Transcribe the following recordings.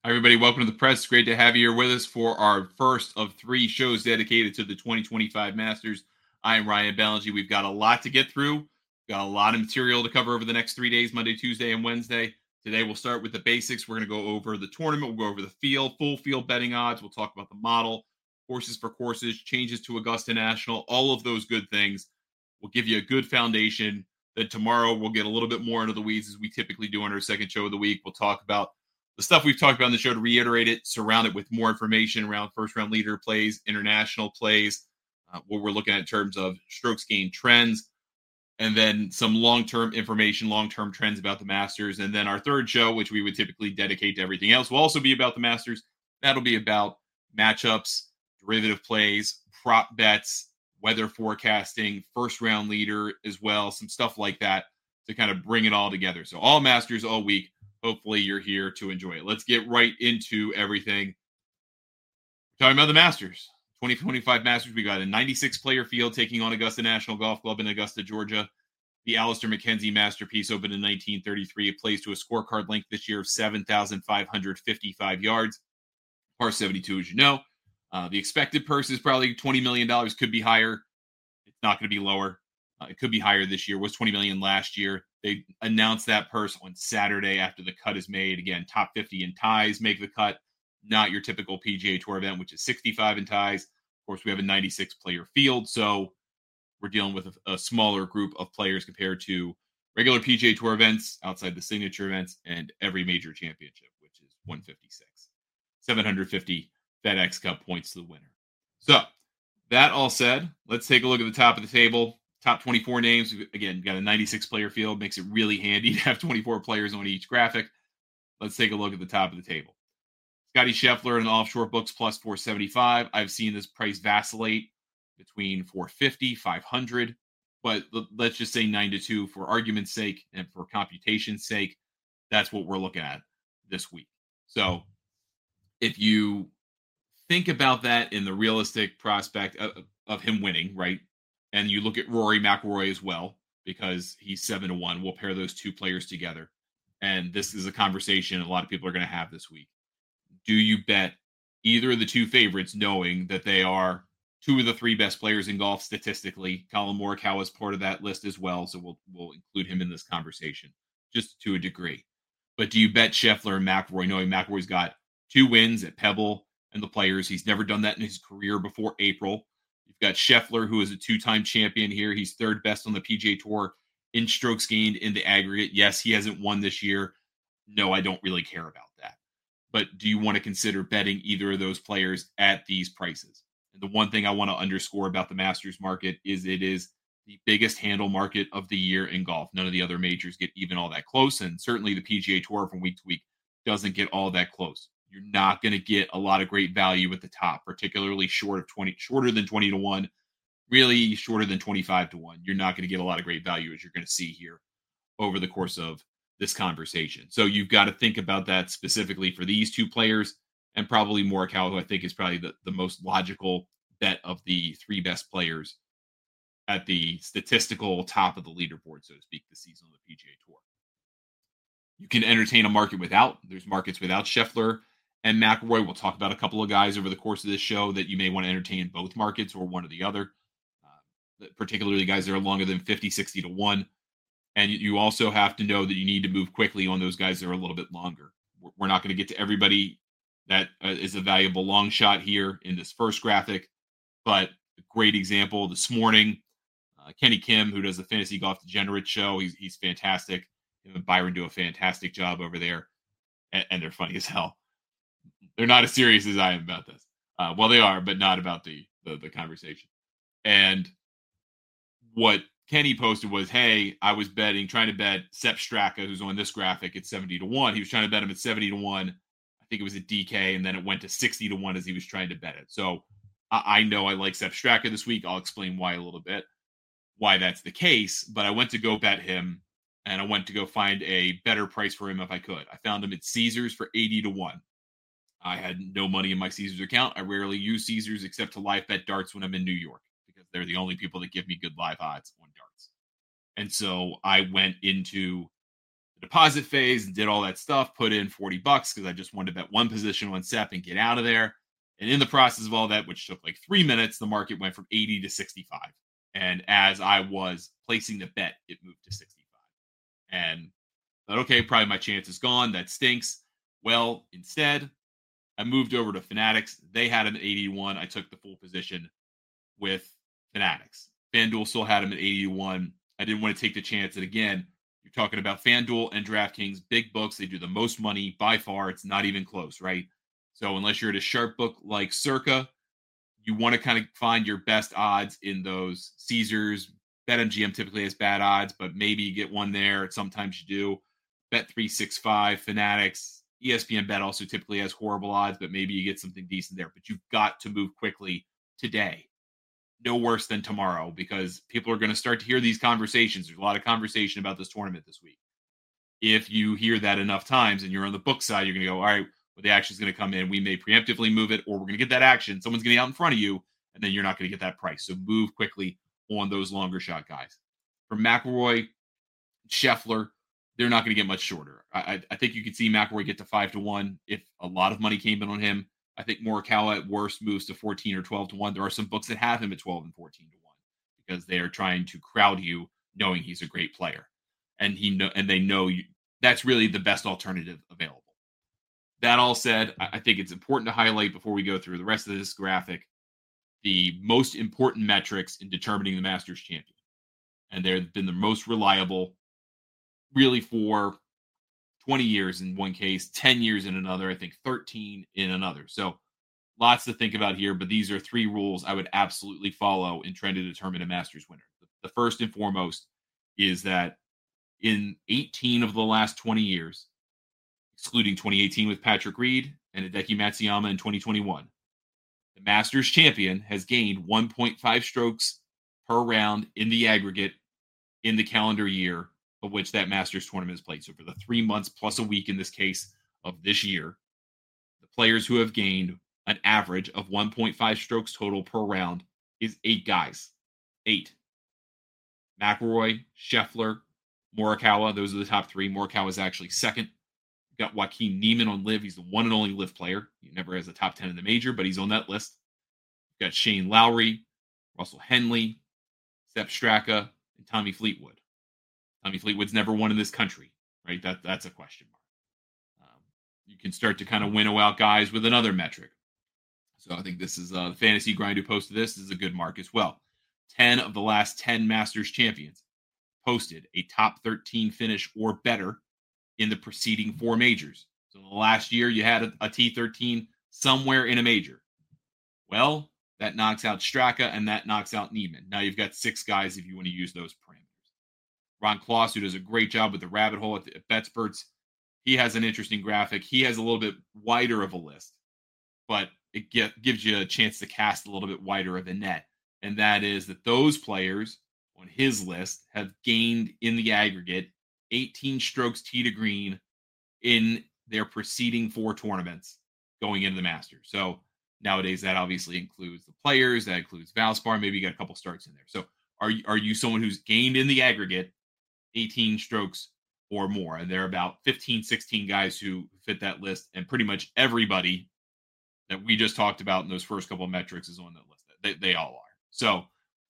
Hi, everybody. Welcome to the press. Great to have you here with us for our first of three shows dedicated to the 2025 Masters. I am Ryan Ballingy. We've got a lot to get through. We've got a lot of material to cover over the next 3 days, Monday, Tuesday, and Wednesday. Today, we'll start with the basics. We're going to go over the tournament. We'll go over the field, full field betting odds. We'll talk about the model, horses for courses, changes to Augusta National, all of those good things. We'll give you a good foundation. Then tomorrow, we'll get a little bit more into the weeds as we typically do on our second show of the week. We'll talk about the stuff we've talked about on the show, to reiterate it, surround it with more information around first round leader plays, international plays, what we're looking at in terms of strokes gained trends, and then some long-term information, long-term trends about the Masters. And then our third show, which we would typically dedicate to everything else, will also be about the Masters. That'll be about matchups, derivative plays, prop bets, weather forecasting, first round leader as well, some stuff like that to kind of bring it all together. So all Masters all week. Hopefully you're here to enjoy it. Let's get right into everything. We're talking about the Masters. 2025 Masters, we got a 96-player field taking on Augusta National Golf Club in Augusta, Georgia. The Alister MacKenzie Masterpiece opened in 1933. It plays to a scorecard length this year of 7,555 yards. Par 72, as you know. The expected purse is probably $20 million. Could be higher. It's not going to be lower. It could be higher this year. It was $20 million last year. They announced that purse on Saturday after the cut is made. Again, top 50 in ties make the cut, not your typical PGA Tour event, which is 65 in ties. Of course, we have a 96-player field, so we're dealing with a smaller group of players compared to regular PGA Tour events, outside the signature events, and every major championship, which is 156. 750 FedEx Cup points to the winner. So, that all said, let's take a look at the top of the table. Top 24 names. Again, got a 96-player field. Makes it really handy to have 24 players on each graphic. Let's take a look at the top of the table. Scotty Scheffler in the offshore books plus 475. I've seen this price vacillate between 450, 500. But let's just say 9-2 for argument's sake and for computation's sake. That's what we're looking at this week. So if you think about that in the realistic prospect of him winning, right? And you look at Rory McIlroy as well, because he's 7-1. We'll pair those two players together. And this is a conversation a lot of people are going to have this week. Do you bet either of the two favorites, knowing that they are two of the three best players in golf statistically? Colin Morikawa is part of that list as well, so we'll include him in this conversation, just to a degree. But do you bet Scheffler and McIlroy, knowing McIlroy's got 2 wins at Pebble and the Players? He's never done that in his career before April. You've got Scheffler, who is a 2-time champion here. He's third best on the PGA Tour in strokes gained in the aggregate. Yes, he hasn't won this year. No, I don't really care about that. But do you want to consider betting either of those players at these prices? And the one thing I want to underscore about the Masters market is it is the biggest handle market of the year in golf. None of the other majors get even all that close. And certainly the PGA Tour from week to week doesn't get all that close. You're not going to get a lot of great value at the top, particularly shorter than 20-1, really shorter than 25-1. You're not going to get a lot of great value, as you're going to see here over the course of this conversation. So you've got to think about that specifically for these two players, and probably Morikawa, who I think is probably the most logical bet of the three best players at the statistical top of the leaderboard, so to speak, this season on the PGA Tour. You can entertain a market without. There's markets without Scheffler and McIlroy. We'll talk about a couple of guys over the course of this show that you may want to entertain in both markets or one or the other, particularly guys that are longer than 50, 60-1. And you also have to know that you need to move quickly on those guys that are a little bit longer. We're not going to get to everybody that is a valuable long shot here in this first graphic, but a great example this morning, Kenny Kim, who does the Fantasy Golf Degenerate show. He's fantastic. Him and Byron do a fantastic job over there, and they're funny as hell. They're not as serious as I am about this. Well, they are, but not about the conversation. And what Kenny posted was, hey, I was trying to bet Sepp Straka, who's on this graphic, at 70-1. He was trying to bet him at 70-1. I think it was at DK, and then it went to 60-1 as he was trying to bet it. So I know I like Sepp Straka this week. I'll explain why a little bit, why that's the case. But I went to go bet him, and I went to go find a better price for him if I could. I found him at Caesars for 80-1. I had no money in my Caesars account. I rarely use Caesars except to live bet darts when I'm in New York, because they're the only people that give me good live odds on darts. And so I went into the deposit phase and did all that stuff, put in $40 because I just wanted to bet one position on SEP and get out of there. And in the process of all that, which took like 3 minutes, the market went from 80 to 65. And as I was placing the bet, it moved to 65. And I thought, okay, probably my chance is gone. That stinks. Well, instead, I moved over to Fanatics. They had him at 81. I took the full position with Fanatics. FanDuel still had him at 81. I didn't want to take the chance that, again, you're talking about FanDuel and DraftKings, big books. They do the most money by far. It's not even close, right? So unless you're at a sharp book like Circa, you want to kind of find your best odds in those. Caesars, BetMGM typically has bad odds, but maybe you get one there. Sometimes you do. Bet365, Fanatics, ESPN Bet also typically has horrible odds, but maybe you get something decent there. But you've got to move quickly today. No worse than tomorrow, because people are going to start to hear these conversations. There's a lot of conversation about this tournament this week. If you hear that enough times and you're on the book side, you're going to go, all right, well, the action is going to come in. We may preemptively move it, or we're going to get that action. Someone's going to be out in front of you, and then you're not going to get that price. So move quickly on those longer shot guys. For McIlroy, Scheffler, they're not going to get much shorter. I think you could see McIlroy get to 5-1 if a lot of money came in on him. I think Morikawa at worst moves to 14 or 12-1. There are some books that have him at 12 and 14-1 because they are trying to crowd you, knowing he's a great player, and they know you, that's really the best alternative available. That all said, I think it's important to highlight before we go through the rest of this graphic the most important metrics in determining the Masters champion, and they've been the most reliable, really, for 20 years in one case, 10 years in another, I think 13 in another. So lots to think about here, but these are 3 rules I would absolutely follow in trying to determine a Masters winner. The first and foremost is that in 18 of the last 20 years, excluding 2018 with Patrick Reed and Hideki Matsuyama in 2021, the Masters champion has gained 1.5 strokes per round in the aggregate in the calendar year of which that Masters tournament is played. So for the 3 months plus a week in this case of this year, the players who have gained an average of 1.5 strokes total per round is 8 guys. 8. McIlroy, Scheffler, Morikawa, those are the top 3. Morikawa is actually second. You've got Joaquin Niemann on LIV. He's the one and only LIV player. He never has a top 10 in the major, but he's on that list. You've got Shane Lowry, Russell Henley, Sepp Straka, and Tommy Fleetwood. Tommy Fleetwood's never won in this country, right? That's a question mark. You can start to kind of winnow out guys with another metric. So I think this is the Fantasy Grind who posted this is a good mark as well. 10 of the last 10 Masters champions posted a top 13 finish or better in the preceding 4 majors. So in the last year, you had a T13 somewhere in a major. Well, that knocks out Straka and that knocks out Niemann. Now you've got 6 guys if you want to use those parameters. Ron Kloss, who does a great job with the rabbit hole at BetSperts, he has an interesting graphic. He has a little bit wider of a list, but it gives you a chance to cast a little bit wider of a net. And that is that those players on his list have gained in the aggregate 18 strokes tee to green in their preceding 4 tournaments going into the Masters. So nowadays that obviously includes the players, that includes Valspar. Maybe you got a couple starts in there. So are you someone who's gained in the aggregate 18 strokes or more? And there are about 15, 16 guys who fit that list, and pretty much everybody that we just talked about in those first couple of metrics is on that list. They all are. So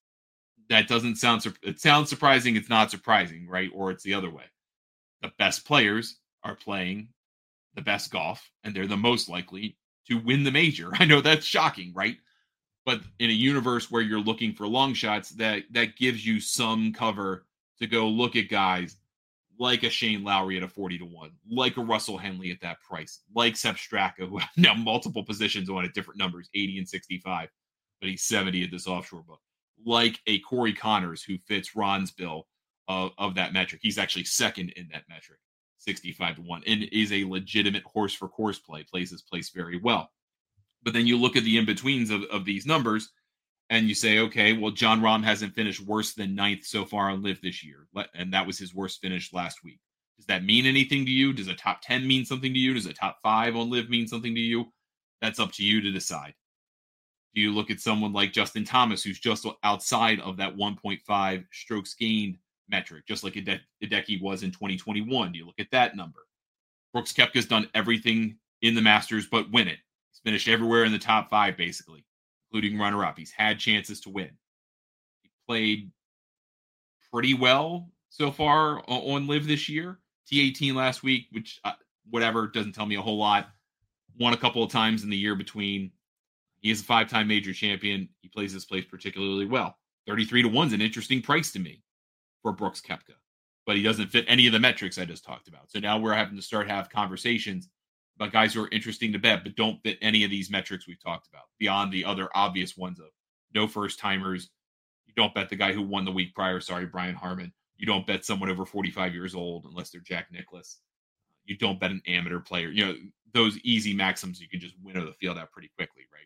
that doesn't sound, it sounds surprising. It's not surprising, right? Or it's the other way. The best players are playing the best golf, and they're the most likely to win the major. I know that's shocking, right? But in a universe where you're looking for long shots, that gives you some cover to go look at guys like a Shane Lowry at a 40-1, like a Russell Henley at that price, like Sepp Straka, who have now multiple positions on at different numbers, 80 and 65, but he's 70 at this offshore book, like a Corey Connors, who fits Ron's bill of that metric. He's actually second in that metric, 65-1, and is a legitimate horse for course play, plays this place very well. But then you look at the in-betweens of these numbers, and you say, okay, well, Jon Rahm hasn't finished worse than 9th so far on LIV this year, and that was his worst finish last week. Does that mean anything to you? Does a top 10 mean something to you? Does a top 5 on LIV mean something to you? That's up to you to decide. Do you look at someone like Justin Thomas, who's just outside of that 1.5 strokes gained metric, just like Hideki was in 2021. Do you look at that number? Brooks Koepka's done everything in the Masters but win it. He's finished everywhere in the top 5, basically, including runner-up. He's had chances to win. He played pretty well so far on Live this year. T18 last week, which whatever, doesn't tell me a whole lot. Won a couple of times in the year between. He is a 5-time major champion. He plays this place particularly well. 33-1 is an interesting price to me for Brooks Koepka, but he doesn't fit any of the metrics I just talked about. So now we're having to have conversations about guys who are interesting to bet, but don't fit any of these metrics we've talked about beyond the other obvious ones of no first timers. You don't bet the guy who won the week prior. Sorry, Brian Harman. You don't bet someone over 45 years old unless they're Jack Nicklaus. You don't bet an amateur player. You know, those easy maxims you can just winnow the field out pretty quickly, right?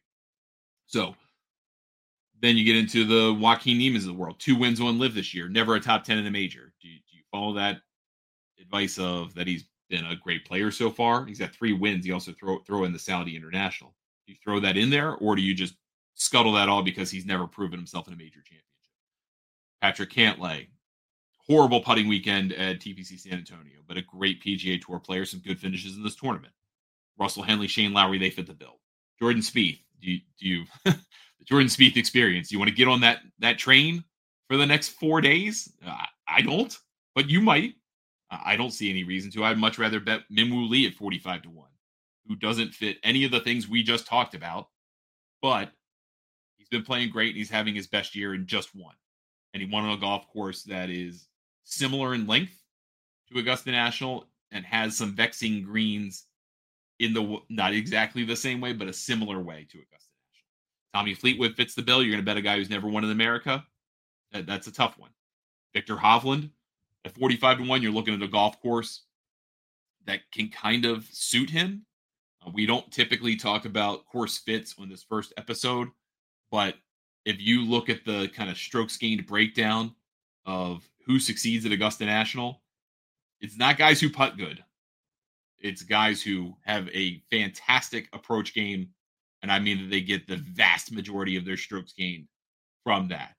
So then you get into the Joaquin Niemans of the world. 2 wins on Live this year. Never a top 10 in a major. Do you follow that advice of that he's been a great player so far? He's got 3 wins. He also throw in the Saudi International. Do you throw that in there, or do you just scuttle that all because he's never proven himself in a major championship? Patrick Cantlay. Horrible putting weekend at TPC San Antonio, but a great PGA Tour player. Some good finishes in this tournament. Russell Henley, Shane Lowry, they fit the bill. Jordan Spieth. Do you the Jordan Spieth experience? You want to get on that train for the next 4 days? I don't, but you might. I don't see any reason to. I'd much rather bet Minwoo Lee at 45-1, who doesn't fit any of the things we just talked about, but he's been playing great and he's having his best year in just one. And he won on a golf course that is similar in length to Augusta National and has some vexing greens in the not exactly the same way, but a similar way to Augusta National. Tommy Fleetwood fits the bill. You're going to bet a guy who's never won in America. That's a tough one. Victor Hovland at 45-1. You're looking at a golf course that can kind of suit him. We don't typically talk about course fits on this first episode, but if you look at the kind of strokes gained breakdown of who succeeds at Augusta National, it's not guys who putt good. It's guys who have a fantastic approach game, and I mean that they get the vast majority of their strokes gained from that.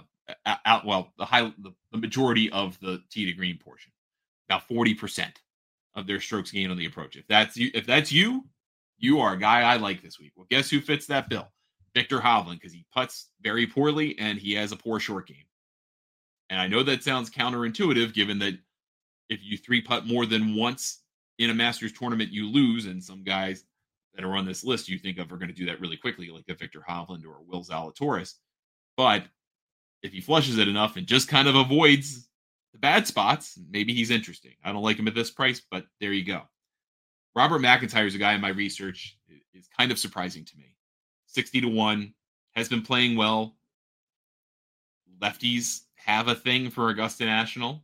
The majority of the tee to green portion, about 40% of their strokes gained on the approach. If that's you, you are a guy I like this week. Well, guess who fits that bill? Victor Hovland, because he putts very poorly and he has a poor short game. And I know that sounds counterintuitive, given that if you 3-putt more than once in a Masters tournament, you lose, and some guys that are on this list you think of are going to do that really quickly, like a Victor Hovland or Will Zalatoris. But if he flushes it enough and just kind of avoids the bad spots, maybe he's interesting. I don't like him at this price, but there you go. Robert McIntyre is a guy in my research is kind of surprising to me. 60-1, has been playing well. Lefties have a thing for Augusta National.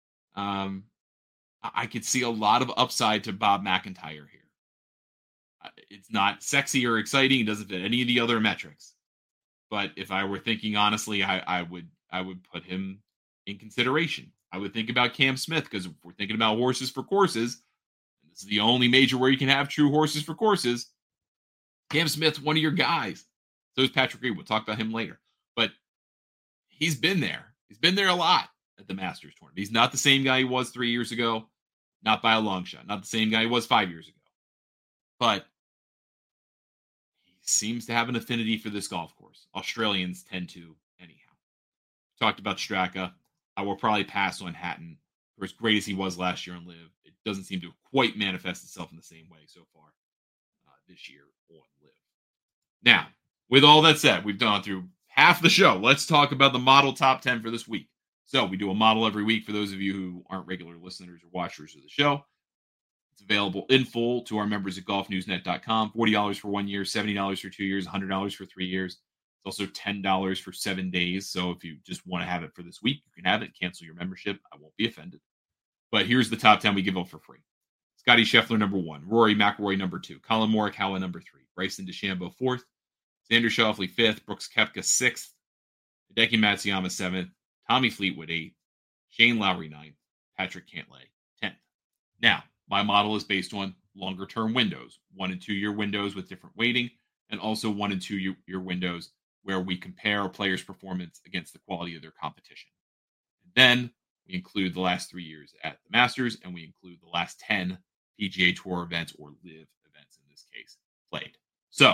I could see a lot of upside to Bob McIntyre here. It's not sexy or exciting. It doesn't fit any of the other metrics. But if I were thinking honestly, I would put him in consideration. I would think about Cam Smith, because if we're thinking about horses for courses, and this is the only major where you can have true horses for courses, Cam Smith's one of your guys. So is Patrick Reed. We'll talk about him later. But he's been there. He's been there a lot at the Masters tournament. He's not the same guy he was 3 years ago. Not by a long shot. Not the same guy he was 5 years ago. But he seems to have an affinity for this golf course. Australians tend to anyhow. Talked about Straka. I will probably pass on Hatton. For as great as he was last year on Live, it doesn't seem to quite manifest itself in the same way so far this year on Live. Now, with all that said, we've gone through half the show. Let's talk about the model top 10 for this week. So we do a model every week for those of you who aren't regular listeners or watchers of the show. It's available in full to our members at golfnewsnet.com. $40 for 1 year, $70 for 2 years, $100 for 3 years. It's also $10 for 7 days. So if you just want to have it for this week, you can have it. Cancel your membership. I won't be offended. But here's the top 10 we give out for free. Scotty Scheffler, number 1. Rory McIlroy, number 2. Colin Morikawa, number 3. Bryson DeChambeau, 4th. Xander Schauffele, 5th. Brooks Koepka, 6th. Hideki Matsuyama, 7th. Tommy Fleetwood, 8th. Shane Lowry, 9th. Patrick Cantlay, 10th. Now, my model is based on longer-term windows, 1 and 2 year windows with different weighting, and also 1 and 2 year windows where we compare a player's performance against the quality of their competition. And then We include the last 3 years at the Masters, and we include the last 10 PGA Tour events or live events in this case played. So,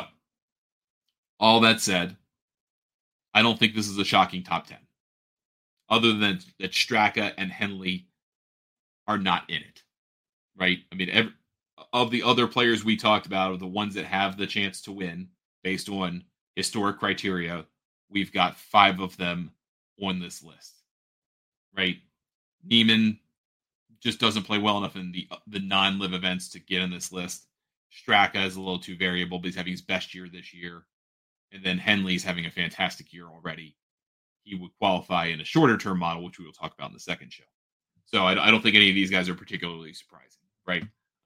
all that said, I don't think this is a shocking top 10, other than that Straka and Henley are not in it, right? I mean, of the other players we talked about, are the ones that have the chance to win based on historic criteria, we've got 5 of them on this list, right? Neiman just doesn't play well enough in the non-live events to get in this list. Straka is a little too variable, but he's having his best year this year. And then Henley's having a fantastic year already. He would qualify in a shorter term model, which we will talk about in the second show. So I don't think any of these guys are particularly surprising, right?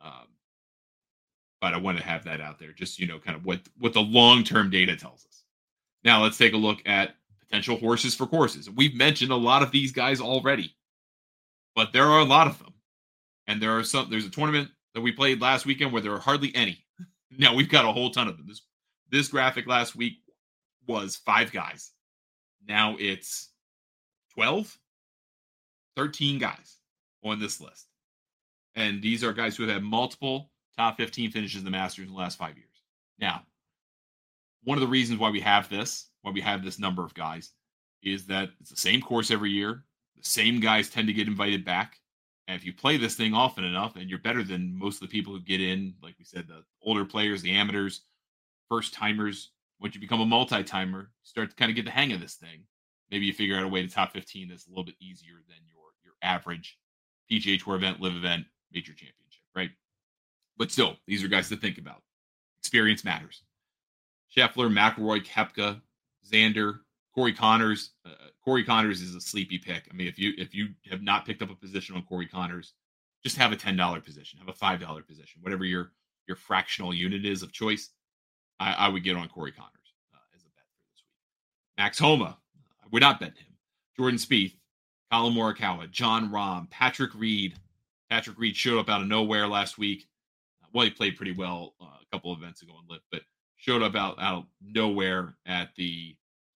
But I want to have that out there, just kind of what the long-term data tells us. Now let's take a look at potential horses for courses. We've mentioned a lot of these guys already, but there are a lot of them, and there's a tournament that we played last weekend where there are hardly any. Now we've got a whole ton of them. This graphic last week was 5 guys. Now it's 12, 13 guys on this list. And these are guys who have had multiple top 15 finishes in the Masters in the last 5 years. Now, one of the reasons why we have this number of guys, is that it's the same course every year. The same guys tend to get invited back. And if you play this thing often enough, and you're better than most of the people who get in, like we said, the older players, the amateurs, first timers, once you become a multi-timer, you start to kind of get the hang of this thing. Maybe you figure out a way to top 15 that's a little bit easier than your average PGA Tour event, live event, major championship, right? But still, these are guys to think about. Experience matters. Scheffler, McIlroy, Koepka, Xander, Corey Connors. Corey Connors is a sleepy pick. I mean, if you have not picked up a position on Corey Connors, just have a $10 position, have a $5 position, whatever your fractional unit is of choice. I would get on Corey Connors as a bet for this week. Max Homa, I would not bet him. Jordan Spieth, Colin Morikawa, Jon Rahm, Patrick Reed. Patrick Reed showed up out of nowhere last week. Well, he played pretty well a couple of events ago on LIV, but showed up out of nowhere at the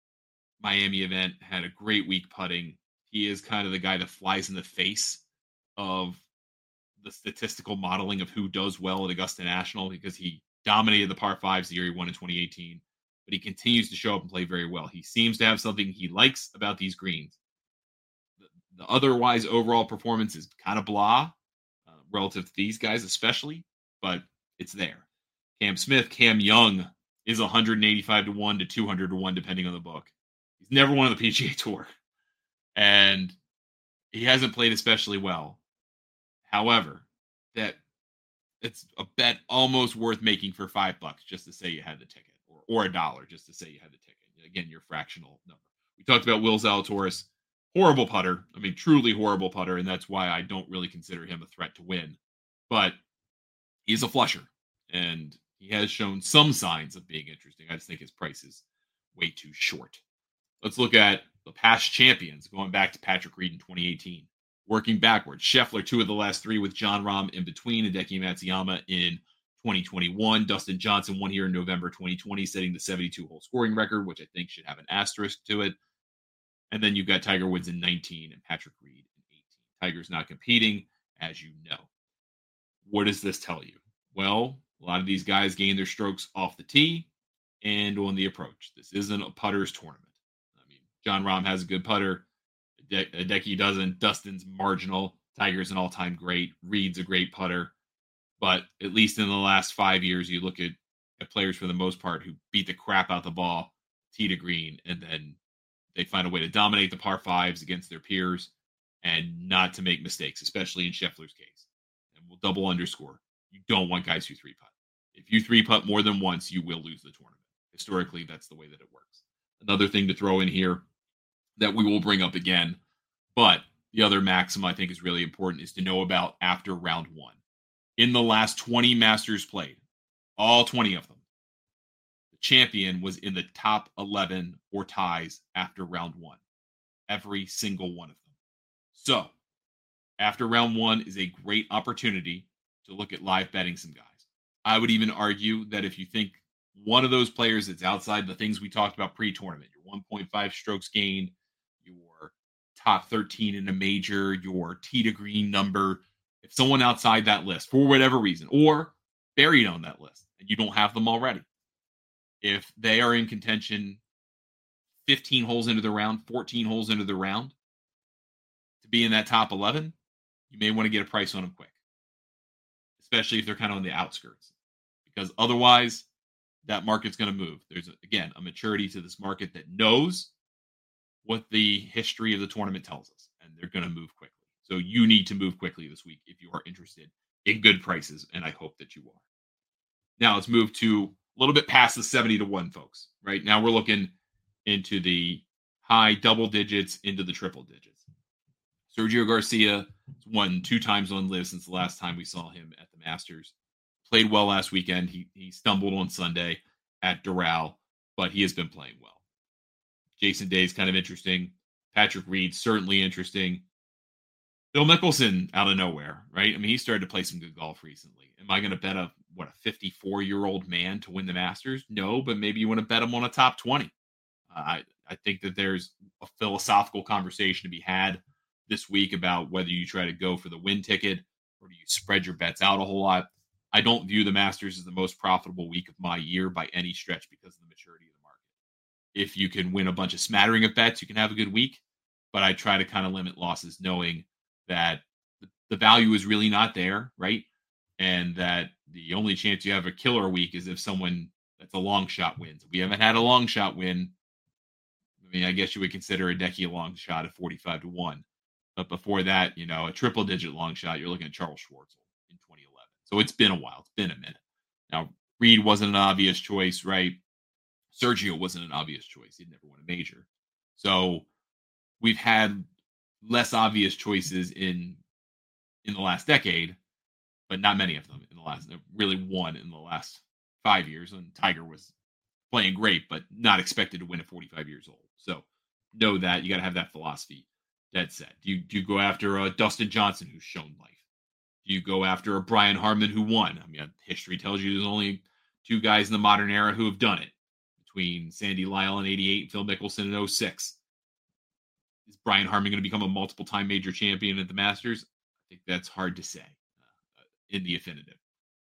Miami event, had a great week putting. He is kind of the guy that flies in the face of the statistical modeling of who does well at Augusta National, because he dominated the par fives the year he won in 2018, but he continues to show up and play very well. He seems to have something he likes about these greens. The otherwise overall performance is kind of blah relative to these guys especially, but it's there. Cam Smith, Cam Young is 185 to 1 to 200 to 1, depending on the book. He's never won the PGA Tour, and he hasn't played especially well. However, that it's a bet almost worth making for $5 just to say you had the ticket, or $1 just to say you had the ticket. Again, your fractional number. We talked about Will Zalatoris, horrible putter. I mean, truly horrible putter, and that's why I don't really consider him a threat to win. But he's a flusher, and he has shown some signs of being interesting. I just think his price is way too short. Let's look at the past champions, going back to Patrick Reed in 2018. Working backwards, Scheffler, 2 of the last 3 with Jon Rahm in between, Hideki Matsuyama in 2021. Dustin Johnson won here in November 2020, setting the 72-hole scoring record, which I think should have an asterisk to it. And then you've got Tiger Woods in 19 and Patrick Reed in 18. Tiger's not competing, as you know. What does this tell you? Well, a lot of these guys gain their strokes off the tee and on the approach. This isn't a putter's tournament. I mean, Jon Rahm has a good putter. Hideki doesn't. Dustin's marginal. Tiger's an all-time great. Reed's a great putter. But at least in the last 5 years, you look at players for the most part who beat the crap out the ball, tee to green, and then they find a way to dominate the par fives against their peers and not to make mistakes, especially in Scheffler's case. And we'll double underscore. You don't want guys who 3-putt. If you 3-putt more than once, you will lose the tournament. Historically, that's the way that it works. Another thing to throw in here that we will bring up again, but the other maxim I think is really important, is to know about after round 1. In the last 20 Masters played, all 20 of them, the champion was in the top 11 or ties after round 1. Every single one of them. So, after round 1 is a great opportunity to look at live betting some guys. I would even argue that if you think one of those players that's outside the things we talked about pre-tournament, your 1.5 strokes gained, your top 13 in a major, your tee to green number. If someone outside that list for whatever reason, or buried on that list, and you don't have them already, if they are in contention 15 holes into the round, 14 holes into the round, to be in that top 11, you may want to get a price on them quick, especially if they're kind of on the outskirts, because otherwise that market's going to move. There's, again, a maturity to this market that knows what the history of the tournament tells us, and they're going to move quickly. So you need to move quickly this week if you are interested in good prices, and I hope that you are. Now let's move to a little bit past the 70-1, folks. Right now we're looking into the high double digits, into the triple digits. Sergio Garcia won 2 times on LIV since the last time we saw him at the Masters. Played well last weekend. He stumbled on Sunday at Doral, but he has been playing well. Jason Day is kind of interesting. Patrick Reed, certainly interesting. Phil Mickelson out of nowhere, right? I mean, he started to play some good golf recently. Am I going to bet a 54-year-old man to win the Masters? No, but maybe you want to bet him on a top 20. I think that there's a philosophical conversation to be had this week about whether you try to go for the win ticket or do you spread your bets out a whole lot. I don't view the Masters as the most profitable week of my year by any stretch because of the maturity of the market. If you can win a bunch of smattering of bets, you can have a good week, but I try to kind of limit losses knowing that the value is really not there, right? And that the only chance you have a killer week is if someone that's a long shot wins. We haven't had a long shot win. I mean, I guess you would consider a Hideki a long shot at 45-1. But before that, a triple digit long shot, you're looking at Charles Schwartzel in 2011. So it's been a while. It's been a minute. Now, Reed wasn't an obvious choice, right? Sergio wasn't an obvious choice. He'd never won a major. So we've had less obvious choices in the last decade, but not many of them in the last, really one in the last 5 years. And Tiger was playing great, but not expected to win at 45 years old. So know that you got to have that philosophy dead set. Do you go after a Dustin Johnson who's shown life? Do you go after a Brian Harman who won? I mean, history tells you there's only 2 guys in the modern era who have done it, between Sandy Lyle in 88 and Phil Mickelson in 06. Is Brian Harman going to become a multiple-time major champion at the Masters? I think that's hard to say in the definitive.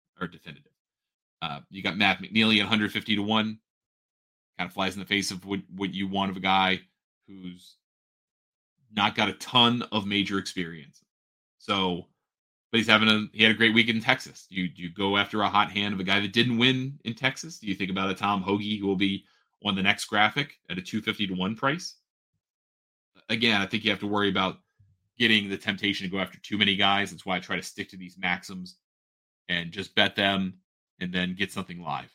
You got Matt McNeely at 150-1. Kind of flies in the face of what you want of a guy who's not got a ton of major experience. So, but he had a great week in Texas. Do you go after a hot hand of a guy that didn't win in Texas? Do you think about a Tom Hoge who will be on the next graphic at a 250-1 price? Again, I think you have to worry about getting the temptation to go after too many guys. That's why I try to stick to these maxims and just bet them and then get something live.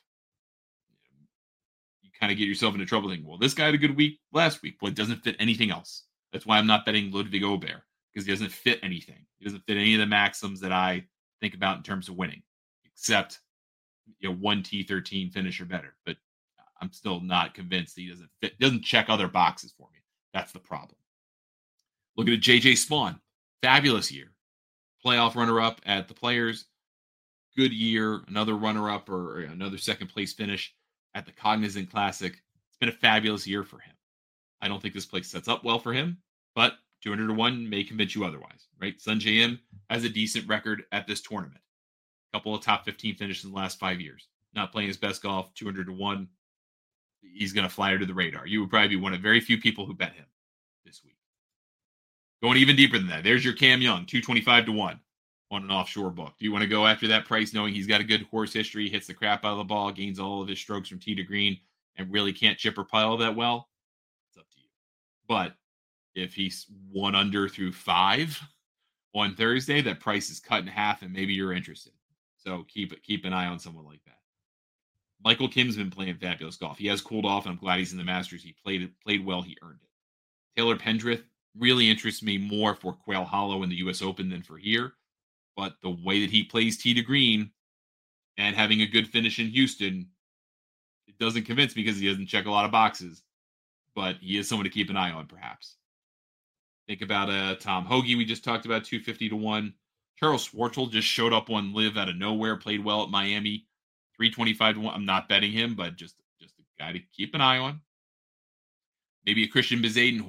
You kind of get yourself into trouble thinking, well, this guy had a good week last week, but it doesn't fit anything else. That's why I'm not betting Ludwig Aubert, because he doesn't fit anything. He doesn't fit any of the maxims that I think about in terms of winning, except 1 T13 finish or better. But I'm still not convinced he doesn't fit. Doesn't check other boxes for me. That's the problem. Looking at JJ Spawn, fabulous year, playoff runner-up at the Players, good year, another runner-up or another second place finish at the Cognizant Classic. It's been a fabulous year for him. I don't think this place sets up well for him, but 200-1 may convince you otherwise, right? Sungjae Im has a decent record at this tournament. A couple of top 15 finishes in the last 5 years. Not playing his best golf, 200-1. He's going to fly under the radar. You would probably be one of very few people who bet him this week. Going even deeper than that, there's your Cam Young, 225-1 on an offshore book. Do you want to go after that price knowing he's got a good course history, hits the crap out of the ball, gains all of his strokes from tee to green, and really can't chip or pile that well? It's up to you. But if he's 1 under through 5 on Thursday, that price is cut in half, and maybe you're interested. So keep an eye on someone like that. Michael Kim's been playing fabulous golf. He has cooled off, and I'm glad he's in the Masters. He played well. He earned it. Taylor Pendrith really interests me more for Quail Hollow in the U.S. Open than for here. But the way that he plays tee to green and having a good finish in Houston, it doesn't convince me because he doesn't check a lot of boxes. But he is someone to keep an eye on, perhaps. Think about Tom Hoge we just talked about, 250-1. Charles Schwartzel just showed up on LIV out of nowhere, played well at Miami, 325-1. I'm not betting him, but just a guy to keep an eye on. Maybe a Christian Bezadenhout.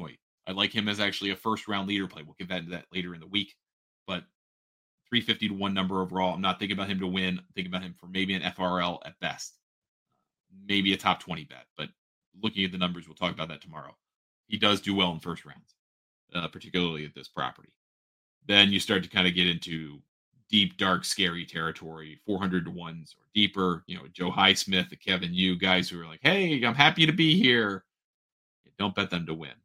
I like him as actually a first-round leader play. We'll get that into that later in the week. But 350 to 1 number overall. I'm not thinking about him to win. I'm thinking about him for maybe an FRL at best. Maybe a top 20 bet. But looking at the numbers, we'll talk about that tomorrow. He does do well in first rounds, particularly at this property. Then you start to kind of get into deep, dark, scary territory, 400 to 1s or deeper. Joe Highsmith, the Kevin Yu, guys who are like, hey, I'm happy to be here. Don't bet them to win.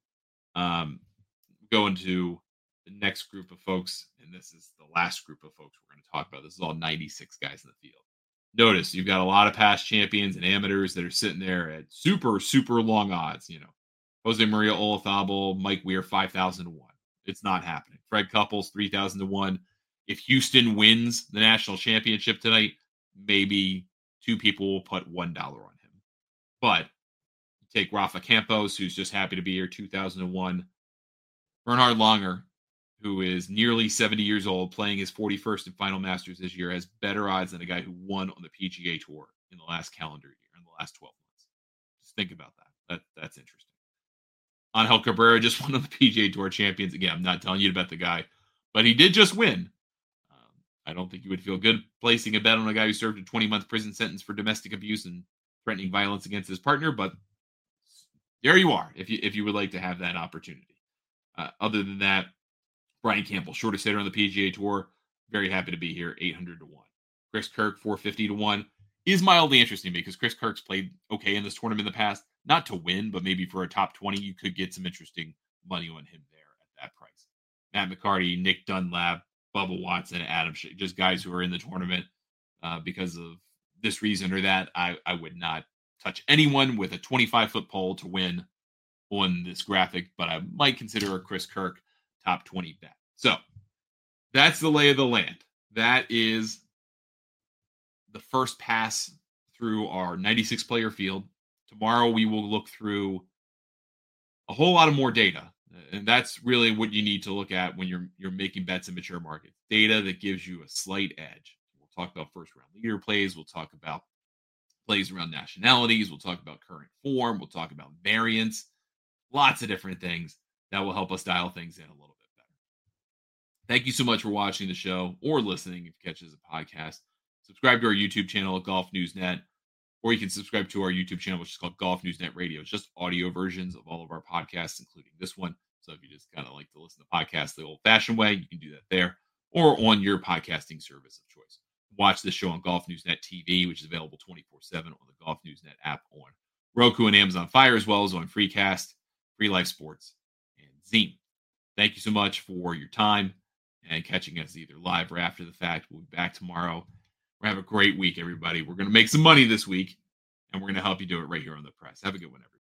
Go into the next group of folks, and this is the last group of folks we're going to talk about. This is all 96 guys in the field. Notice you've got a lot of past champions and amateurs that are sitting there at super, super long odds. Jose Maria Olazabal, Mike Weir, 5,000 to 1. It's not happening. Fred Couples, 3,000 to 1. If Houston wins the national championship tonight, maybe 2 people will put $1 on him. But take Rafa Campos, who's just happy to be here, 2,000 to 1. Bernhard Langer, who is nearly 70 years old, playing his 41st and final Masters this year, has better odds than a guy who won on the PGA Tour in the last calendar year, in the last 12 months. Just think about that. That's interesting. Angel Cabrera just won on the PGA Tour Champions. Again, I'm not telling you to bet the guy, but he did just win. I don't think you would feel good placing a bet on a guy who served a 20-month prison sentence for domestic abuse and threatening violence against his partner, but there you are if you would like to have that opportunity. Other than that, Brian Campbell, shortest hitter on the PGA Tour, very happy to be here, 800 to 1. Chris Kirk, 450 to 1, is mildly interesting because Chris Kirk's played okay in this tournament in the past. Not to win, but maybe for a top 20, you could get some interesting money on him there at that price. Matt McCarty, Nick Dunlap, Bubba Watson, Adam Shea, just guys who are in the tournament because of this reason or that. I would not touch anyone with a 25-foot pole to win on this graphic, but I might consider a Chris Kirk top 20 bet. So that's the lay of the land. That is the first pass through our 96 player field. Tomorrow we will look through a whole lot of more data. And that's really what you need to look at when you're making bets in mature markets. Data that gives you a slight edge. We'll talk about first round leader plays. We'll talk about plays around nationalities. We'll talk about current form. We'll talk about variance. Lots of different things that will help us dial things in a little bit better. Thank you so much for watching the show or listening if you catch it as a podcast. Subscribe to our YouTube channel at Golf News Net, or you can subscribe to our YouTube channel, which is called Golf News Net Radio. It's just audio versions of all of our podcasts, including this one. So if you just kind of like to listen to podcasts the old-fashioned way, you can do that there or on your podcasting service of choice. Watch this show on Golf News Net TV, which is available 24/7 on the Golf News Net app on Roku and Amazon Fire, as well as on Freecast, Free Life Sports, and Zine. Thank you so much for your time and catching us either live or after the fact. We'll be back tomorrow. We're going to have a great week, everybody. We're going to make some money this week, and we're going to help you do it right here on The Press. Have a good one, everybody.